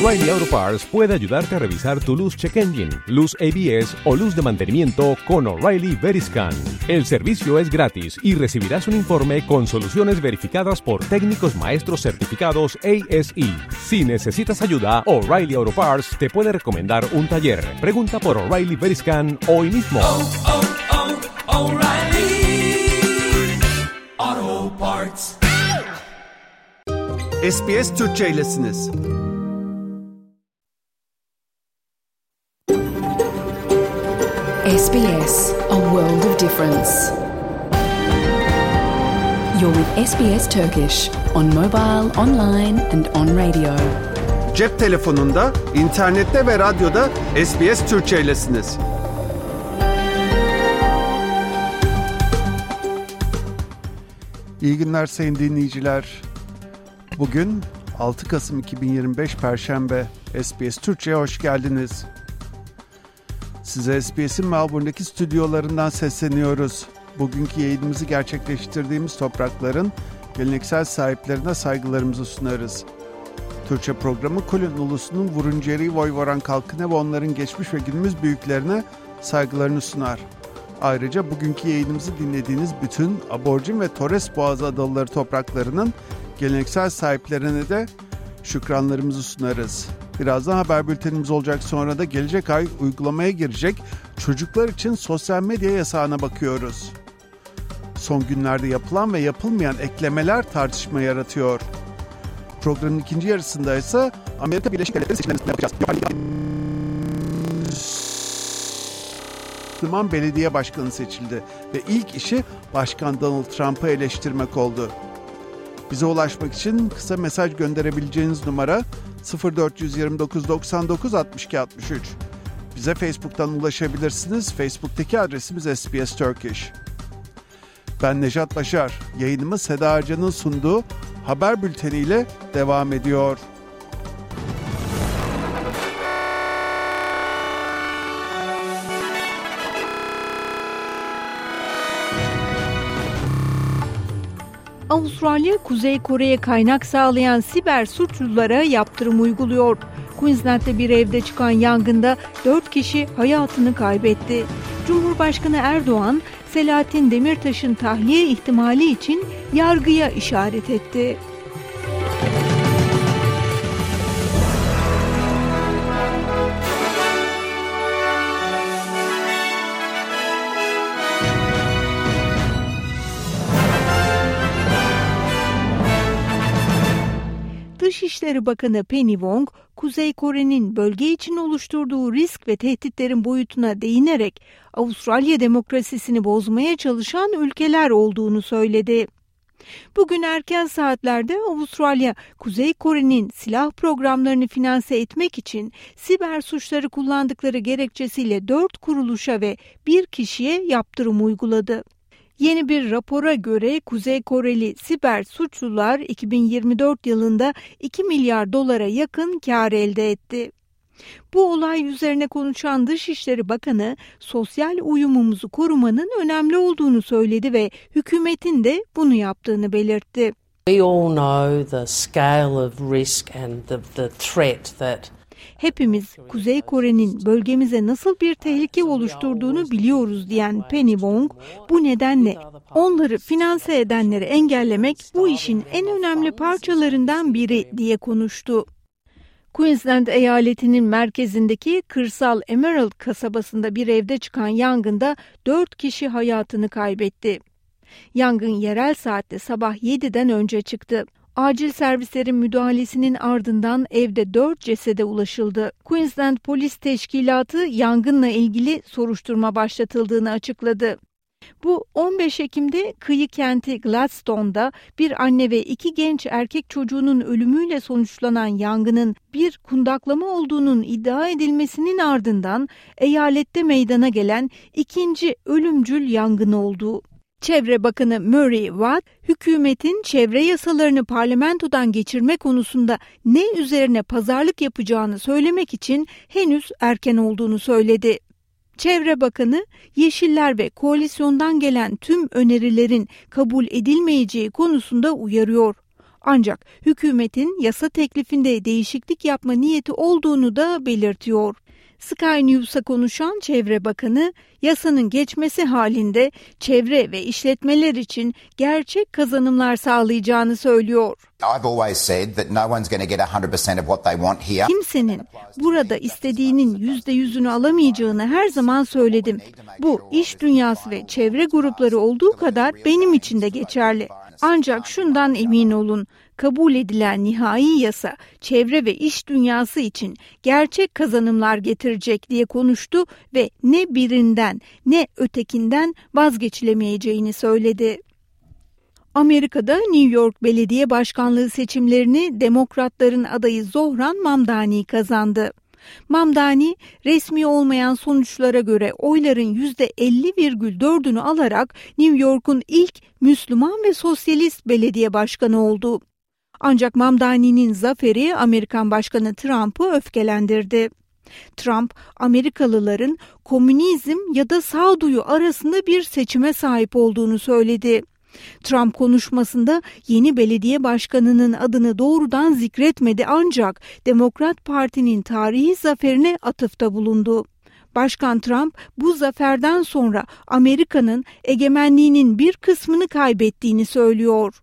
O'Reilly Auto Parts puede ayudarte a revisar tu luz check engine, luz ABS o luz de mantenimiento con O'Reilly Veriscan. El servicio es gratis y recibirás un informe con soluciones verificadas por técnicos maestros certificados ASE. Si necesitas ayuda, O'Reilly Auto Parts te puede recomendar un taller. Pregunta por O'Reilly Veriscan hoy mismo. O'Reilly Auto Parts. SBS Türkçe'ylesiniz. SBS, a world of difference. You're with SBS Turkish on mobile, online and on radio. Cep telefonunda, internette ve radyoda SBS Türkçe'ylesiniz. İyi günler sayın dinleyiciler. Bugün 6 Kasım 2025 Perşembe. SBS Türkçe'ye hoş geldiniz. Size SBS'in Melbourne'deki stüdyolarından sesleniyoruz. Bugünkü yayınımızı gerçekleştirdiğimiz toprakların geleneksel sahiplerine saygılarımızı sunarız. Türkçe programı Kulin ulusunun Wurundjeri Woiwurrung halkına ve onların geçmiş ve günümüz büyüklerine saygılarını sunar. Ayrıca bugünkü yayınımızı dinlediğiniz bütün Aborjin ve Torres Boğazı adaları topraklarının geleneksel sahiplerine de şükranlarımızı sunarız. Birazdan haber bültenimiz olacak, sonra da gelecek ay uygulamaya girecek çocuklar için sosyal medya yasağına bakıyoruz. Son günlerde yapılan ve yapılmayan eklemeler tartışma yaratıyor. Programın ikinci yarısında ise Amerika Birleşik Devletleri seçimlerini yapacağız. Müslüman belediye başkanı seçildi ve ilk işi Başkan Donald Trump'ı eleştirmek oldu. Bize ulaşmak için kısa mesaj gönderebileceğiniz numara 0429 99 62 63. Bize Facebook'tan ulaşabilirsiniz. Facebook'taki adresimiz SBS Turkish. Ben Nejat Başar. Yayınımız Seda Arcan'ın sunduğu haber bülteniyle devam ediyor. Avustralya, Kuzey Kore'ye kaynak sağlayan siber suçlulara yaptırım uyguluyor. Queensland'de bir evde çıkan yangında 4 kişi hayatını kaybetti. Cumhurbaşkanı Erdoğan, Selahattin Demirtaş'ın tahliye ihtimali için yargıya işaret etti. Dışişleri Bakanı Penny Wong, Kuzey Kore'nin bölge için oluşturduğu risk ve tehditlerin boyutuna değinerek Avustralya demokrasisini bozmaya çalışan ülkeler olduğunu söyledi. Bugün erken saatlerde Avustralya, Kuzey Kore'nin silah programlarını finanse etmek için siber suçları kullandıkları gerekçesiyle 4 kuruluşa ve 1 kişiye yaptırım uyguladı. Yeni bir rapora göre Kuzey Koreli siber suçlular 2024 yılında 2 milyar dolara yakın kar elde etti. Bu olay üzerine konuşan Dışişleri Bakanı, sosyal uyumumuzu korumanın önemli olduğunu söyledi ve hükümetin de bunu yaptığını belirtti. We all know the scale of risk and the threat that hepimiz Kuzey Kore'nin bölgemize nasıl bir tehlike oluşturduğunu biliyoruz diyen Penny Wong, bu nedenle onları finanse edenleri engellemek bu işin en önemli parçalarından biri diye konuştu. Queensland eyaletinin merkezindeki kırsal Emerald kasabasında bir evde çıkan yangında 4 kişi hayatını kaybetti. Yangın yerel saatte sabah 7'den önce çıktı. Acil servislerin müdahalesinin ardından evde 4 cesede ulaşıldı. Queensland Polis Teşkilatı yangınla ilgili soruşturma başlatıldığını açıkladı. Bu 15 Ekim'de kıyı kenti Gladstone'da bir anne ve 2 genç erkek çocuğunun ölümüyle sonuçlanan yangının bir kundaklama olduğunun iddia edilmesinin ardından eyalette meydana gelen ikinci ölümcül yangın oldu. Çevre Bakanı Murray Watt, hükümetin çevre yasalarını parlamentodan geçirme konusunda ne üzerine pazarlık yapacağını söylemek için henüz erken olduğunu söyledi. Çevre Bakanı, Yeşiller ve koalisyondan gelen tüm önerilerin kabul edilmeyeceği konusunda uyarıyor. Ancak hükümetin yasa teklifinde değişiklik yapma niyeti olduğunu da belirtiyor. Sky News'a konuşan Çevre Bakanı, yasanın geçmesi halinde çevre ve işletmeler için gerçek kazanımlar sağlayacağını söylüyor. Kimsenin burada istediğinin %100'ünü alamayacağını her zaman söyledim. Bu iş dünyası ve çevre grupları olduğu kadar benim için de geçerli. Ancak şundan emin olun, kabul edilen nihai yasa çevre ve iş dünyası için gerçek kazanımlar getirecek diye konuştu ve ne birinden ne ötekinden vazgeçilemeyeceğini söyledi. Amerika'da New York Belediye Başkanlığı seçimlerini Demokratların adayı Zohran Mamdani kazandı. Mamdani, resmi olmayan sonuçlara göre oyların %50,4'ünü alarak New York'un ilk Müslüman ve sosyalist belediye başkanı oldu. Ancak Mamdani'nin zaferi Amerikan Başkanı Trump'ı öfkelendirdi. Trump, Amerikalıların komünizm ya da sağduyu arasında bir seçime sahip olduğunu söyledi. Trump konuşmasında yeni belediye başkanının adını doğrudan zikretmedi ancak Demokrat Parti'nin tarihi zaferine atıfta bulundu. Başkan Trump bu zaferden sonra Amerika'nın egemenliğinin bir kısmını kaybettiğini söylüyor.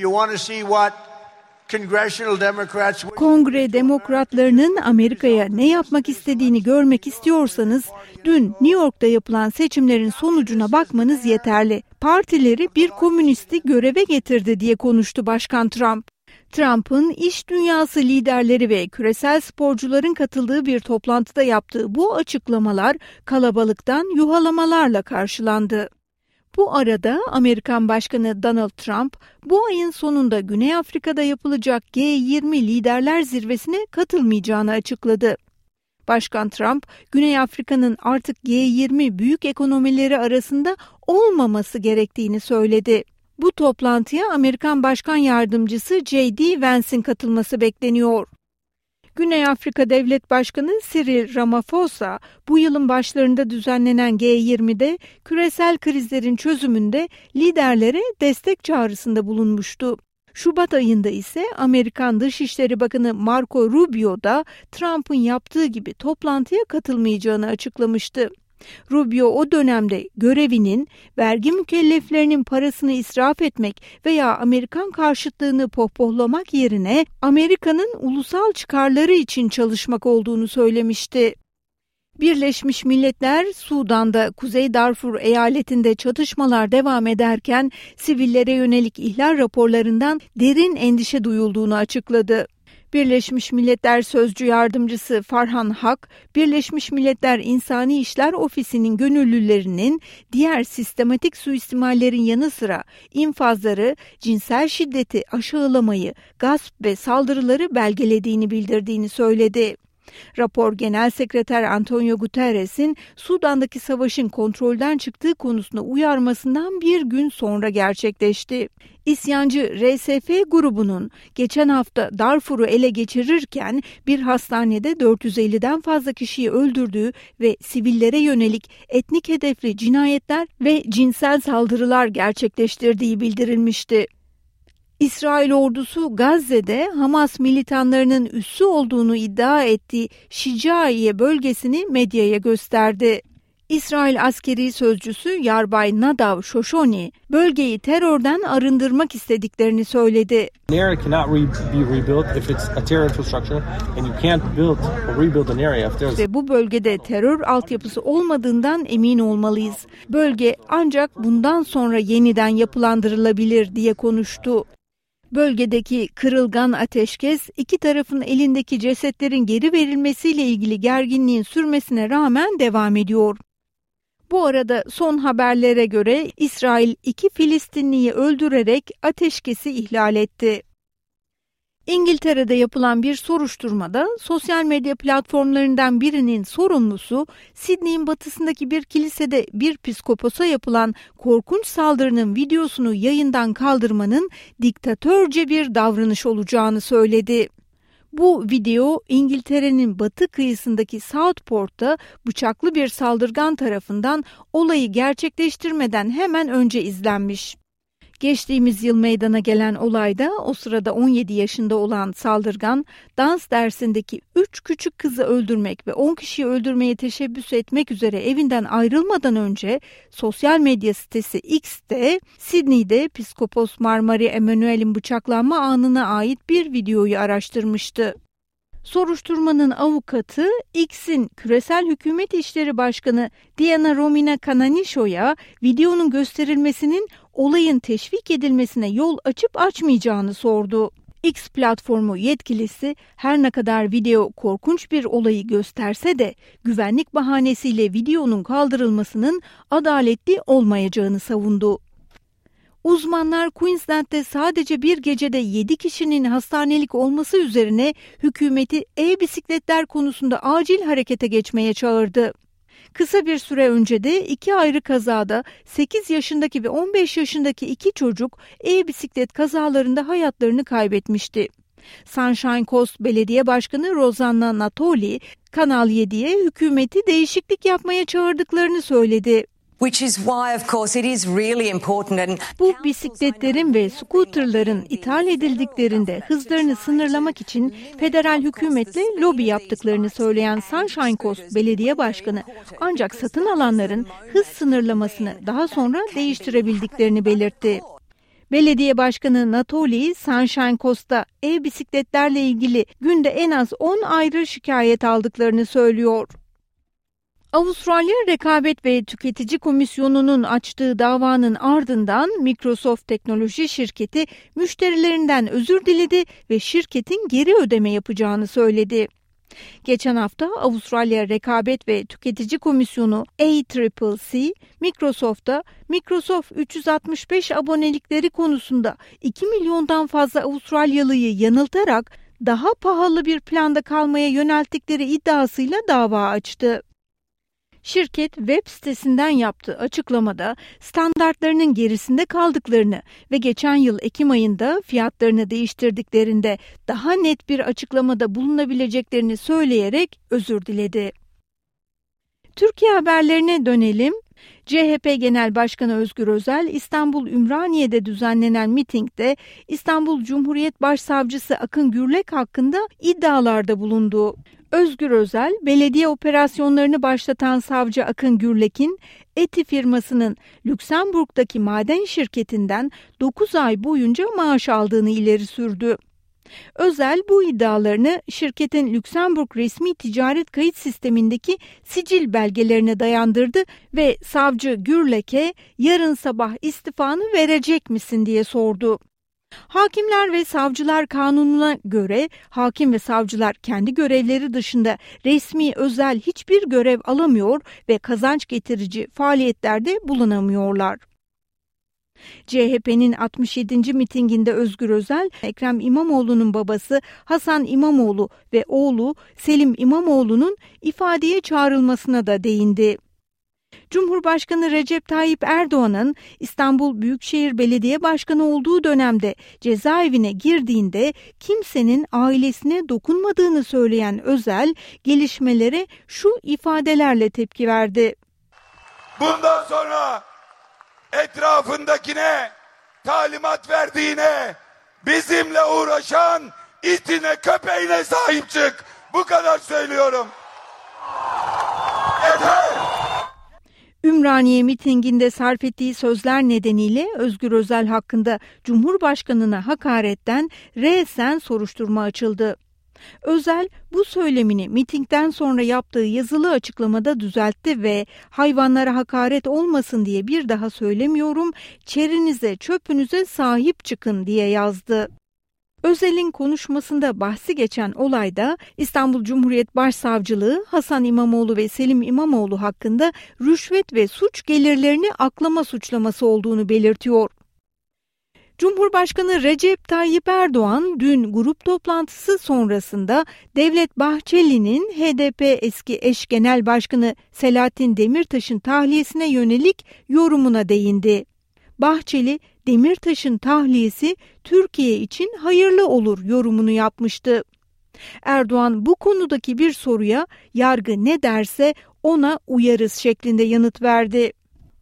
Kongre demokratlarının Amerika'ya ne yapmak istediğini görmek istiyorsanız dün New York'ta yapılan seçimlerin sonucuna bakmanız yeterli. Partileri bir komünisti göreve getirdi diye konuştu Başkan Trump. Trump'ın iş dünyası liderleri ve küresel sporcuların katıldığı bir toplantıda yaptığı bu açıklamalar kalabalıktan yuhalamalarla karşılandı. Bu arada Amerikan Başkanı Donald Trump bu ayın sonunda Güney Afrika'da yapılacak G20 liderler zirvesine katılmayacağını açıkladı. Başkan Trump, Güney Afrika'nın artık G20 büyük ekonomileri arasında olmaması gerektiğini söyledi. Bu toplantıya Amerikan Başkan Yardımcısı J.D. Vance'in katılması bekleniyor. Güney Afrika Devlet Başkanı Cyril Ramaphosa, bu yılın başlarında düzenlenen G20'de küresel krizlerin çözümünde liderlere destek çağrısında bulunmuştu. Şubat ayında ise Amerikan Dışişleri Bakanı Marco Rubio da Trump'ın yaptığı gibi toplantıya katılmayacağını açıklamıştı. Rubio o dönemde görevinin vergi mükelleflerinin parasını israf etmek veya Amerikan karşıtlığını pohpohlamak yerine Amerika'nın ulusal çıkarları için çalışmak olduğunu söylemişti. Birleşmiş Milletler, Sudan'da Kuzey Darfur eyaletinde çatışmalar devam ederken sivillere yönelik ihlal raporlarından derin endişe duyulduğunu açıkladı. Birleşmiş Milletler Sözcü Yardımcısı Farhan Hak, Birleşmiş Milletler İnsani İşler Ofisi'nin gönüllülerinin diğer sistematik suistimallerin yanı sıra infazları, cinsel şiddeti, aşağılamayı, gasp ve saldırıları belgelediğini bildirdiğini söyledi. Rapor Genel Sekreter Antonio Guterres'in Sudan'daki savaşın kontrolden çıktığı konusunda uyarmasından bir gün sonra gerçekleşti. İsyancı RSF grubunun geçen hafta Darfur'u ele geçirirken bir hastanede 450'den fazla kişiyi öldürdüğü ve sivillere yönelik etnik hedefli cinayetler ve cinsel saldırılar gerçekleştirdiği bildirilmişti. İsrail ordusu Gazze'de Hamas militanlarının üssü olduğunu iddia ettiği Şicaiye bölgesini medyaya gösterdi. İsrail askeri sözcüsü Yarbay Nadav Shoshoni, bölgeyi terörden arındırmak istediklerini söyledi. Ve bu bölgede terör altyapısı olmadığından emin olmalıyız. Bölge ancak bundan sonra yeniden yapılandırılabilir diye konuştu. Bölgedeki kırılgan ateşkes, iki tarafın elindeki cesetlerin geri verilmesiyle ilgili gerginliğin sürmesine rağmen devam ediyor. Bu arada son haberlere göre İsrail 2 Filistinliyi öldürerek ateşkesi ihlal etti. İngiltere'de yapılan bir soruşturmada sosyal medya platformlarından birinin sorumlusu Sydney'in batısındaki bir kilisede bir psikoposa yapılan korkunç saldırının videosunu yayından kaldırmanın diktatörce bir davranış olacağını söyledi. Bu video İngiltere'nin batı kıyısındaki Southport'ta bıçaklı bir saldırgan tarafından olayı gerçekleştirmeden hemen önce izlenmiş. Geçtiğimiz yıl meydana gelen olayda o sırada 17 yaşında olan saldırgan, dans dersindeki 3 küçük kızı öldürmek ve 10 kişiyi öldürmeye teşebbüs etmek üzere evinden ayrılmadan önce sosyal medya sitesi X'te Sydney'de Piskopos Marmari Emanuel'in bıçaklanma anına ait bir videoyu araştırmıştı. Soruşturmanın avukatı X'in Küresel Hükümet İşleri Başkanı Diana Romina Cananisho'ya videonun gösterilmesinin olayın teşvik edilmesine yol açıp açmayacağını sordu. X platformu yetkilisi her ne kadar video korkunç bir olayı gösterse de güvenlik bahanesiyle videonun kaldırılmasının adaletli olmayacağını savundu. Uzmanlar Queensland'de sadece bir gecede 7 kişinin hastanelik olması üzerine hükümeti e-bisikletler konusunda acil harekete geçmeye çağırdı. Kısa bir süre önce de 2 ayrı kazada 8 yaşındaki ve 15 yaşındaki 2 çocuk e-bisiklet kazalarında hayatlarını kaybetmişti. Sunshine Coast Belediye Başkanı Rosanna Natoli, Kanal 7'ye hükümeti değişiklik yapmaya çağırdıklarını söyledi. Bu bisikletlerin ve scooterların ithal edildiklerinde hızlarını sınırlamak için federal hükümetle lobi yaptıklarını söyleyen Sunshine Coast Belediye Başkanı, ancak satın alanların hız sınırlamasını daha sonra değiştirebildiklerini belirtti. Belediye Başkanı Natoli, Sunshine Coast'ta e-bisikletlerle ilgili günde en az 10 ayrı şikayet aldıklarını söylüyor. Avustralya Rekabet ve Tüketici Komisyonu'nun açtığı davanın ardından Microsoft teknoloji şirketi müşterilerinden özür diledi ve şirketin geri ödeme yapacağını söyledi. Geçen hafta Avustralya Rekabet ve Tüketici Komisyonu ACCC, Microsoft'a Microsoft 365 abonelikleri konusunda 2 milyondan fazla Avustralyalıyı yanıltarak daha pahalı bir planda kalmaya yönelttikleri iddiasıyla dava açtı. Şirket web sitesinden yaptığı açıklamada standartlarının gerisinde kaldıklarını ve geçen yıl Ekim ayında fiyatlarını değiştirdiklerinde daha net bir açıklamada bulunabileceklerini söyleyerek özür diledi. Türkiye haberlerine dönelim. CHP Genel Başkanı Özgür Özel, İstanbul Ümraniye'de düzenlenen mitingde İstanbul Cumhuriyet Başsavcısı Akın Gürlek hakkında iddialarda bulundu. Özgür Özel, belediye operasyonlarını başlatan savcı Akın Gürlek'in ETİ firmasının Lüksemburg'daki maden şirketinden 9 ay boyunca maaş aldığını ileri sürdü. Özel bu iddialarını şirketin Lüksemburg resmi ticaret kayıt sistemindeki sicil belgelerine dayandırdı ve savcı Gürlek'e yarın sabah istifanı verecek misin diye sordu. Hakimler ve Savcılar Kanunu'na göre hakim ve savcılar kendi görevleri dışında resmi özel hiçbir görev alamıyor ve kazanç getirici faaliyetlerde bulunamıyorlar. CHP'nin 67. mitinginde Özgür Özel, Ekrem İmamoğlu'nun babası Hasan İmamoğlu ve oğlu Selim İmamoğlu'nun ifadeye çağrılmasına da değindi. Cumhurbaşkanı Recep Tayyip Erdoğan'ın İstanbul Büyükşehir Belediye Başkanı olduğu dönemde cezaevine girdiğinde kimsenin ailesine dokunmadığını söyleyen Özel, gelişmelere şu ifadelerle tepki verdi. Bundan sonra etrafındakine talimat verdiğine, bizimle uğraşan itine köpeğine sahip çık. Bu kadar söylüyorum. Yeter! Ümraniye mitinginde sarf ettiği sözler nedeniyle Özgür Özel hakkında Cumhurbaşkanına hakaretten resen soruşturma açıldı. Özel bu söylemini mitingden sonra yaptığı yazılı açıklamada düzeltti ve hayvanlara hakaret olmasın diye bir daha söylemiyorum, çerinize çöpünüze sahip çıkın diye yazdı. Özel'in konuşmasında bahsi geçen olayda İstanbul Cumhuriyet Başsavcılığı Hasan İmamoğlu ve Selim İmamoğlu hakkında rüşvet ve suç gelirlerini aklama suçlaması olduğunu belirtiyor. Cumhurbaşkanı Recep Tayyip Erdoğan dün grup toplantısı sonrasında Devlet Bahçeli'nin HDP eski eş genel başkanı Selahattin Demirtaş'ın tahliyesine yönelik yorumuna değindi. Bahçeli, Demirtaş'ın tahliyesi Türkiye için hayırlı olur yorumunu yapmıştı. Erdoğan bu konudaki bir soruya yargı ne derse ona uyarız şeklinde yanıt verdi.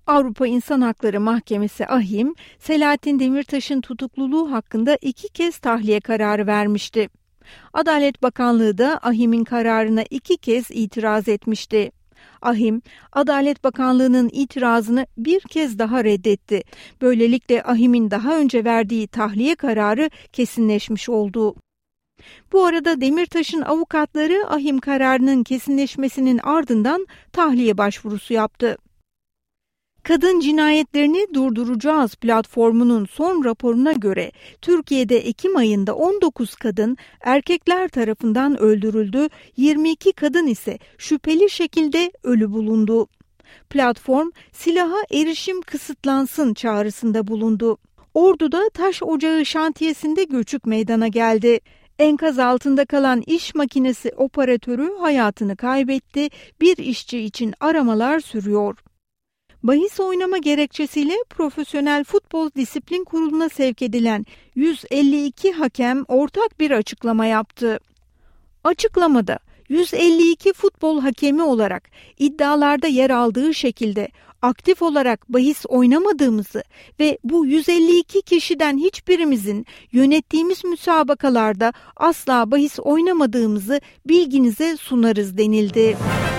Avrupa İnsan Hakları Mahkemesi AHİM, Selahattin Demirtaş'ın tutukluluğu hakkında 2 kez tahliye kararı vermişti. Adalet Bakanlığı da AHİM'in kararına 2 kez itiraz etmişti. AHİM, Adalet Bakanlığı'nın itirazını bir kez daha reddetti. Böylelikle AHİM'in daha önce verdiği tahliye kararı kesinleşmiş oldu. Bu arada Demirtaş'ın avukatları AHİM kararının kesinleşmesinin ardından tahliye başvurusu yaptı. Kadın Cinayetlerini Durduracağız platformunun son raporuna göre Türkiye'de Ekim ayında 19 kadın erkekler tarafından öldürüldü, 22 kadın ise şüpheli şekilde ölü bulundu. Platform silaha erişim kısıtlansın çağrısında bulundu. Ordu'da taş ocağı şantiyesinde göçük meydana geldi. Enkaz altında kalan iş makinesi operatörü hayatını kaybetti. Bir işçi için aramalar sürüyor. Bahis oynama gerekçesiyle Profesyonel Futbol Disiplin Kurulu'na sevk edilen 152 hakem ortak bir açıklama yaptı. Açıklamada 152 futbol hakemi olarak iddialarda yer aldığı şekilde aktif olarak bahis oynamadığımızı ve bu 152 kişiden hiçbirimizin yönettiğimiz müsabakalarda asla bahis oynamadığımızı bilginize sunarız denildi.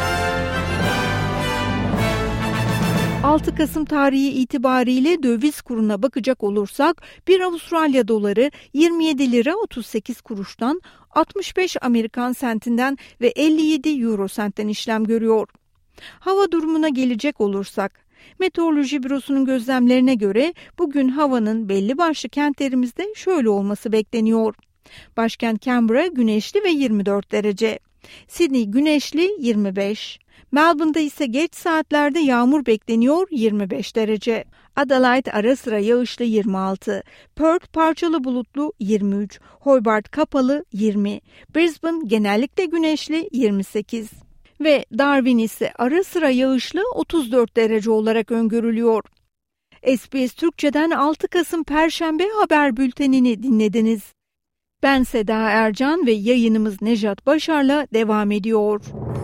6 Kasım tarihi itibariyle döviz kuruna bakacak olursak bir Avustralya doları 27 lira 38 kuruştan, 65 Amerikan sentinden ve 57 euro sentten işlem görüyor. Hava durumuna gelecek olursak, Meteoroloji Bürosu'nun gözlemlerine göre bugün havanın belli başlı kentlerimizde şöyle olması bekleniyor. Başkent Canberra güneşli ve 24 derece. Sydney güneşli 25. Melbourne'da ise geç saatlerde yağmur bekleniyor 25 derece. Adelaide ara sıra yağışlı 26. Perth parçalı bulutlu 23. Hobart kapalı 20. Brisbane genellikle güneşli 28. Ve Darwin ise ara sıra yağışlı 34 derece olarak öngörülüyor. SBS Türkçe'den 6 Kasım Perşembe haber bültenini dinlediniz. Ben Seda Ercan ve yayınımız Nejat Başar'la devam ediyor.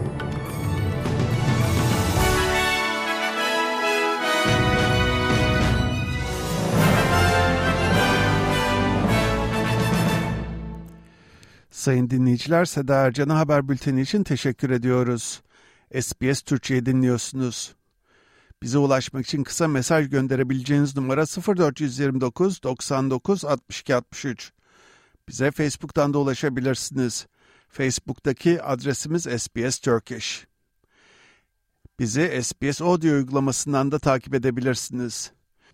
Sayın dinleyiciler, Seda Ercan'a haber bülteni için teşekkür ediyoruz. SBS Türkçe'yi dinliyorsunuz. Bize ulaşmak için kısa mesaj gönderebileceğiniz numara 0429 99 62 63. Bize Facebook'tan da ulaşabilirsiniz. Facebook'taki adresimiz SBS Turkish. Bizi SBS Audio uygulamasından da takip edebilirsiniz.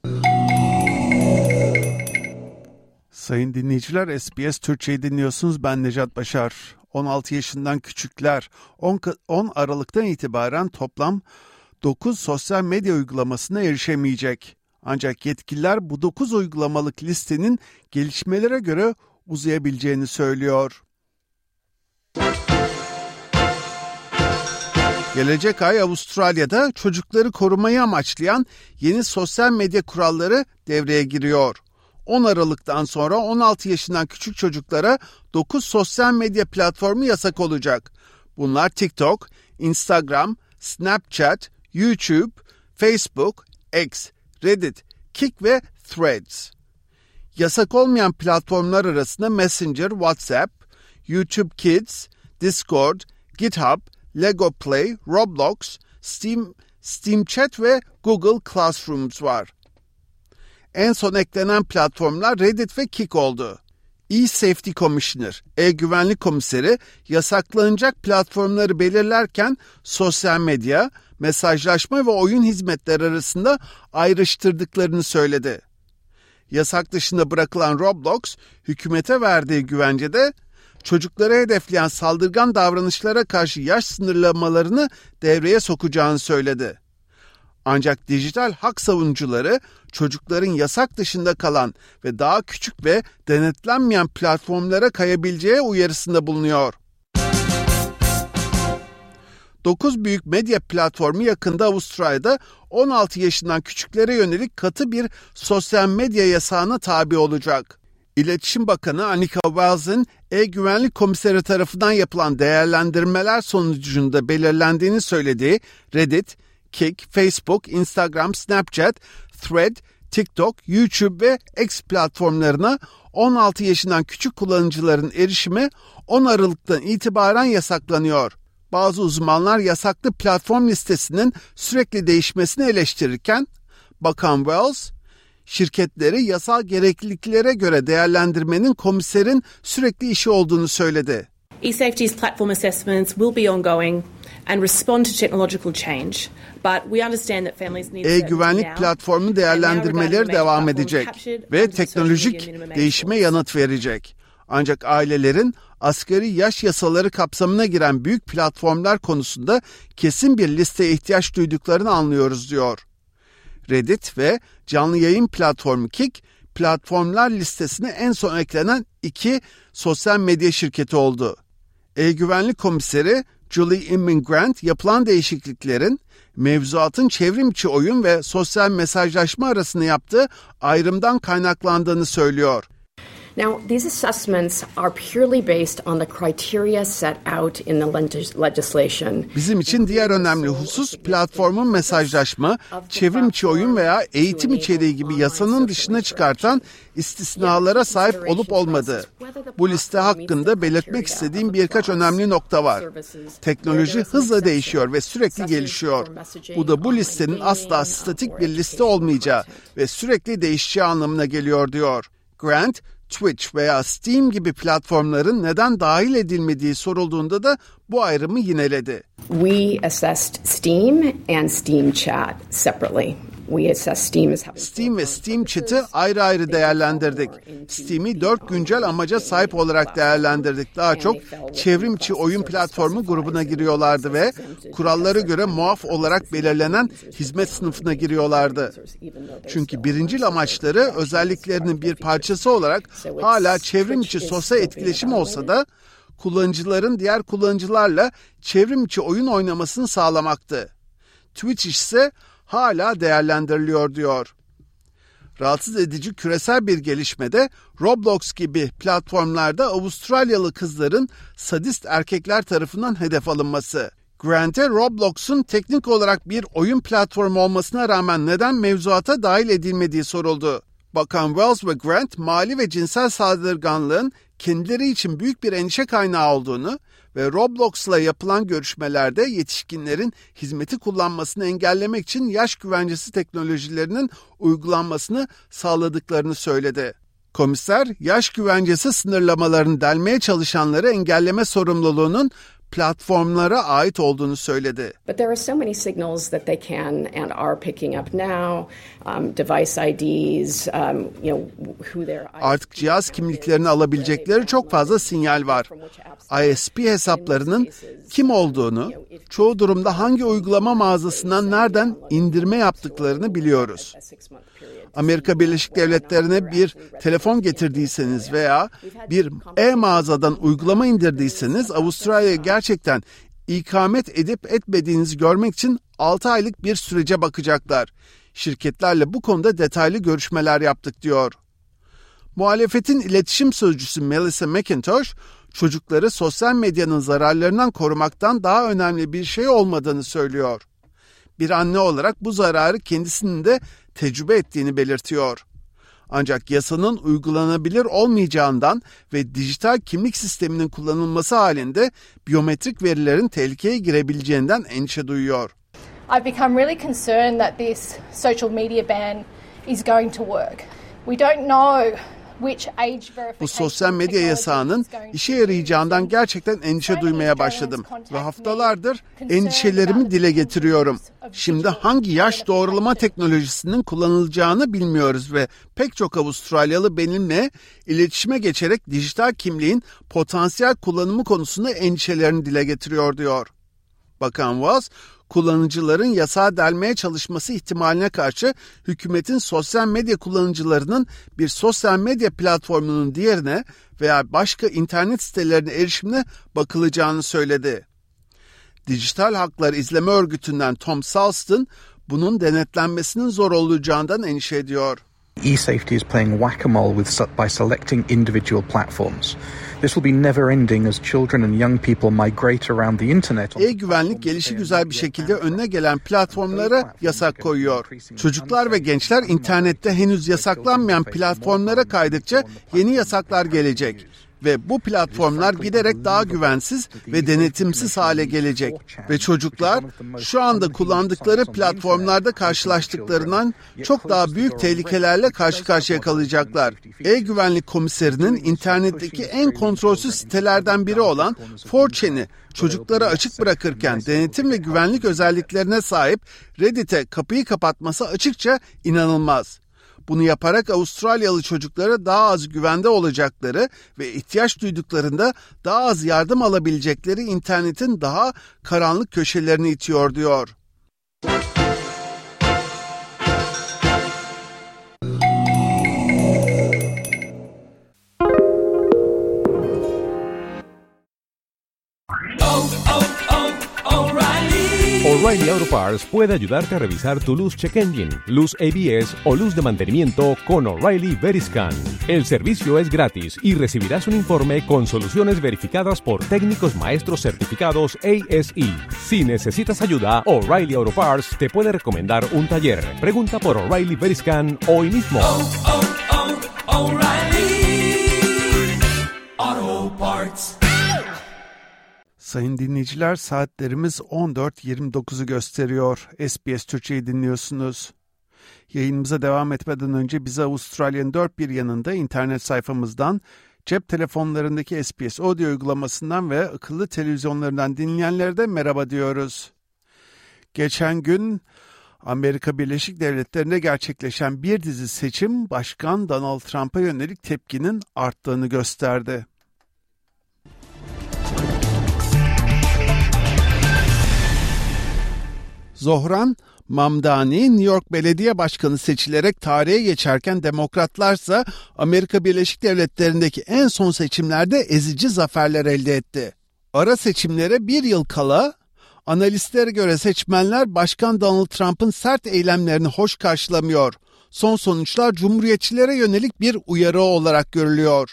Sayın dinleyiciler, SBS Türkçe'yi dinliyorsunuz. Ben Nejat Başar. 16 yaşından küçükler 10 Aralık'tan itibaren toplam 9 sosyal medya uygulamasına erişemeyecek. Ancak yetkililer bu 9 uygulamalık listenin gelişmelere göre uzayabileceğini söylüyor. Gelecek ay Avustralya'da çocukları korumayı amaçlayan yeni sosyal medya kuralları devreye giriyor. 10 Aralık'tan sonra 16 yaşından küçük çocuklara 9 sosyal medya platformu yasak olacak. Bunlar TikTok, Instagram, Snapchat, YouTube, Facebook, X, Reddit, Kik ve Threads. Yasak olmayan platformlar arasında Messenger, WhatsApp, YouTube Kids, Discord, GitHub, Lego Play, Roblox, Steam Chat ve Google Classrooms var. En son eklenen platformlar Reddit ve Kik oldu. E-Safety Commissioner, E-Güvenlik Komiseri yasaklanacak platformları belirlerken sosyal medya, mesajlaşma ve oyun hizmetleri arasında ayrıştırdıklarını söyledi. Yasak dışında bırakılan Roblox, hükümete verdiği güvencede çocukları hedefleyen saldırgan davranışlara karşı yaş sınırlamalarını devreye sokacağını söyledi. Ancak dijital hak savunucuları çocukların yasak dışında kalan ve daha küçük ve denetlenmeyen platformlara kayabileceği uyarısında bulunuyor. 9 büyük medya platformu yakında Avustralya'da 16 yaşından küçüklere yönelik katı bir sosyal medya yasağına tabi olacak. İletişim Bakanı Annika Wels'in E-Güvenlik Komiseri tarafından yapılan değerlendirmeler sonucunda belirlendiğini söylediği Reddit, Kik, Facebook, Instagram, Snapchat, Thread, TikTok, YouTube ve X platformlarına 16 yaşından küçük kullanıcıların erişimi 10 Aralık'tan itibaren yasaklanıyor. Bazı uzmanlar yasaklı platform listesinin sürekli değişmesini eleştirirken, Bakan Wells, şirketleri yasal gerekliliklere göre değerlendirmenin komiserin sürekli işi olduğunu söyledi. eSafety's platform assessments will be ongoing and respond to technological change, but we understand that families need E-güvenlik platformu değerlendirmeleri devam edecek ve teknolojik değişime yanıt verecek. Ancak ailelerin asgari yaş yasaları kapsamına giren büyük platformlar konusunda kesin bir listeye ihtiyaç duyduklarını anlıyoruz diyor. Reddit ve canlı yayın platformu Kik, platformlar listesine en son eklenen 2 sosyal medya şirketi oldu. E-güvenlik komiseri Julie Inman Grant, yapılan değişikliklerin mevzuatın çevrimçi oyun ve sosyal mesajlaşma arasında yaptığı ayrımdan kaynaklandığını söylüyor. Now, these assessments are purely based on the criteria set out in the legislation. Bizim için diğer önemli husus platformun mesajlaşma, çevrimçi oyun veya eğitim içeriği gibi yasanın dışına çıkartan istisnalara sahip olup olmadığı. Bu liste hakkında belirtmek istediğim birkaç önemli nokta var. Teknoloji hızla değişiyor ve sürekli gelişiyor. Bu da bu listenin asla statik bir liste olmayacağı ve sürekli değişeceği anlamına geliyor diyor. Grant, Twitch veya Steam gibi platformların neden dahil edilmediği sorulduğunda da bu ayrımı yineledi. We assessed Steam and Steam Chat separately. Steam ve Steam Chat'ı ayrı ayrı değerlendirdik. Steam'i 4 güncel amaca sahip olarak değerlendirdik. Daha çok çevrimçi oyun platformu grubuna giriyorlardı ve kurallara göre muaf olarak belirlenen hizmet sınıfına giriyorlardı. Çünkü birincil amaçları özelliklerinin bir parçası olarak hala çevrimçi sosyal etkileşim olsa da kullanıcıların diğer kullanıcılarla çevrimçi oyun oynamasını sağlamaktı. Twitch ise hala değerlendiriliyor diyor. Rahatsız edici küresel bir gelişmede Roblox gibi platformlarda Avustralyalı kızların sadist erkekler tarafından hedef alınması. Grant'e Roblox'un teknik olarak bir oyun platformu olmasına rağmen neden mevzuata dahil edilmediği soruldu. Bakan Wells ve Grant, mali ve cinsel saldırganlığın kendileri için büyük bir endişe kaynağı olduğunu ve Roblox'la yapılan görüşmelerde yetişkinlerin hizmeti kullanmasını engellemek için yaş güvencesi teknolojilerinin uygulanmasını sağladıklarını söyledi. Komiser, yaş güvencesi sınırlamalarını delmeye çalışanları engelleme sorumluluğunun platformlara ait olduğunu söyledi. But there are so many signals that they can and are picking up now. Device IDs, who their Artık cihaz kimliklerini alabilecekleri çok fazla sinyal var. ISP hesaplarının kim olduğunu, çoğu durumda hangi uygulama mağazasından nereden indirme yaptıklarını biliyoruz. Amerika Birleşik Devletleri'ne bir telefon getirdiyseniz veya bir e-mağazadan uygulama indirdiyseniz Avustralya'ya gerçekten ikamet edip etmediğinizi görmek için 6 aylık bir sürece bakacaklar. Şirketlerle bu konuda detaylı görüşmeler yaptık diyor. Muhalefetin iletişim sözcüsü Melissa McIntosh, çocukları sosyal medyanın zararlarından korumaktan daha önemli bir şey olmadığını söylüyor. Bir anne olarak bu zararı kendisinin de tecrübe ettiğini belirtiyor. Ancak yasanın uygulanabilir olmayacağından ve dijital kimlik sisteminin kullanılması halinde biyometrik verilerin tehlikeye girebileceğinden endişe duyuyor. I've become really concerned that this social media ban is going to work. We don't know bu sosyal medya yasağının işe yarayacağından gerçekten endişe duymaya başladım ve haftalardır endişelerimi dile getiriyorum. Şimdi hangi yaş doğrulama teknolojisinin kullanılacağını bilmiyoruz ve pek çok Avustralyalı benimle iletişime geçerek dijital kimliğin potansiyel kullanımı konusunda endişelerini dile getiriyor diyor. Bakan Wells, kullanıcıların yasağı delmeye çalışması ihtimaline karşı hükümetin sosyal medya kullanıcılarının bir sosyal medya platformunun diğerine veya başka internet sitelerine erişimine bakılacağını söyledi. Dijital Haklar İzleme Örgütü'nden Tom Salston bunun denetlenmesinin zor olacağından endişe ediyor. E-safety is playing whack-a-mole by selecting individual platforms. This will be never-ending as children and young people migrate around the internet. E-güvenlik gelişigüzel bir şekilde önüne gelen platformlara yasak koyuyor. Çocuklar ve gençler internette henüz yasaklanmayan platformlara kaydıkça yeni yasaklar gelecek. Ve bu platformlar giderek daha güvensiz ve denetimsiz hale gelecek. Ve çocuklar şu anda kullandıkları platformlarda karşılaştıklarından çok daha büyük tehlikelerle karşı karşıya kalacaklar. E-güvenlik komiserinin internetteki en kontrolsüz sitelerden biri olan 4chan'i çocuklara açık bırakırken denetim ve güvenlik özelliklerine sahip Reddit'e kapıyı kapatması açıkça inanılmaz. Bunu yaparak Avustralyalı çocuklara daha az güvende olacakları ve ihtiyaç duyduklarında daha az yardım alabilecekleri internetin daha karanlık köşelerini itiyor diyor. O'Reilly Auto Parts puede ayudarte a revisar tu luz check engine, luz ABS o luz de mantenimiento con O'Reilly Veriscan. El servicio es gratis y recibirás un informe con soluciones verificadas por técnicos maestros certificados ASE. Si necesitas ayuda, O'Reilly Auto Parts te puede recomendar un taller. Pregunta por O'Reilly Veriscan hoy mismo. O'Reilly Auto Parts. Sayın dinleyiciler, saatlerimiz 14.29'u gösteriyor. SBS Türkçe'yi dinliyorsunuz. Yayınımıza devam etmeden önce bize Avustralya'nın dört bir yanında internet sayfamızdan, cep telefonlarındaki SBS Audio uygulamasından ve akıllı televizyonlarından dinleyenlere de merhaba diyoruz. Geçen gün Amerika Birleşik Devletleri'nde gerçekleşen bir dizi seçim, Başkan Donald Trump'a yönelik tepkinin arttığını gösterdi. Zohran Mamdani, New York Belediye Başkanı seçilerek tarihe geçerken Demokratlarsa Amerika Birleşik Devletleri'ndeki en son seçimlerde ezici zaferler elde etti. Ara seçimlere bir yıl kala analistlere göre seçmenler Başkan Donald Trump'ın sert eylemlerini hoş karşılamıyor. Son sonuçlar Cumhuriyetçilere yönelik bir uyarı olarak görülüyor.